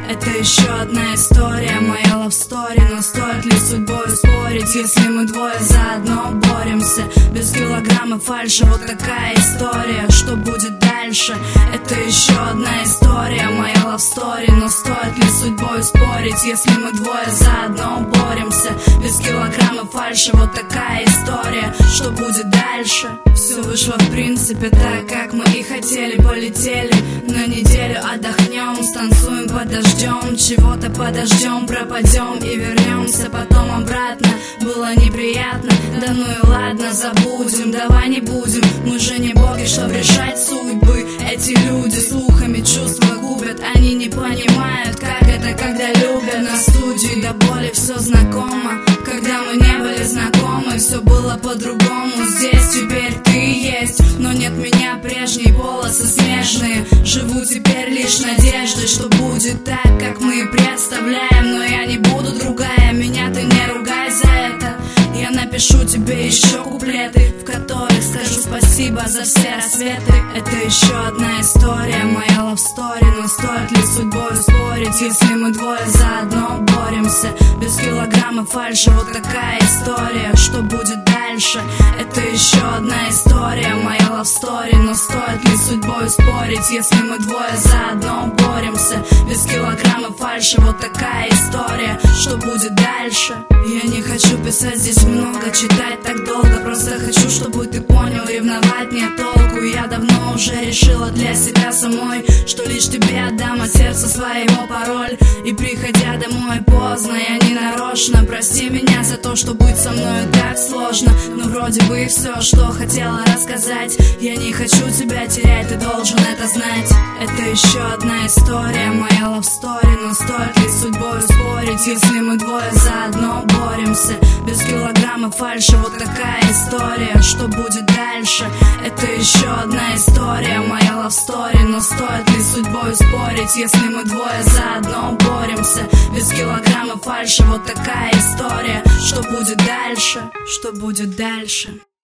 Это еще одна история, моя лавстори. Но стоит ли судьбой спорить, если мы двое заодно боремся? Без килограмма фальши, вот такая история. Что будет дальше? Это еще одна история, моя лавстори. Но стоит ли судьбой спорить, если мы двое заодно боремся? Без килограмма фальши, вот такая история. Что будет дальше? Все вышло в принципе так, как мы и хотели. Полетели на неделю, отдохнем, станцуем под дождем, чего-то подождем, пропадем и вернемся потом обратно. Было неприятно, да ну и ладно, забудем, давай не будем. Мы же не боги, чтоб решать судьбы. Эти люди слухами чувства губят, они не понимают, как это, когда любят. На студии до боли все знакомо, когда мы не были знакомы, все было по-другому. Здесь теперь ты есть, но нет меня прежней, волосы смежные. Живу теперь лишь надеждой, что будет так, как мы и представляем. Но я не буду другая, меня ты не ругай за это. Я напишу тебе еще куплеты, в которых скажу спасибо за все рассветы. Это еще одна история, моя лавстори. Но стоит ли судьбой спорить, если мы двое заодно боремся? Без килограмма фальши, вот такая история. Что будет дальше? Это еще одна история, моя лавстори. Но стоит ли судьбой спорить, если мы двое заодно боремся? Без килограмма фальши, вот такая история. Что будет дальше? Я не хочу писать здесь много, читать так долго. Просто хочу, чтобы ты понял, ревновать нет толку. Я давно уже решила для себя самой, что лишь тебе отдам от сердца своего пароль. И приходя домой поздно, я не нарочно. Прости меня за то, что быть со мной так сложно. Но вроде бы и все, что хотела рассказать. Я не хочу тебя терять, ты должен это знать. Это еще одна история, моя лавстори. Но стоит ли судьбой спорить, если мы двое заодно боремся? Без килограмма фальши, вот такая история. Что будет дальше? Это еще одна история, моя лавстори. Но стоит ли судьбой спорить, если мы двое заодно боремся? Без килограмма фальши, вот такая история. Что будет дальше? Что будет дальше?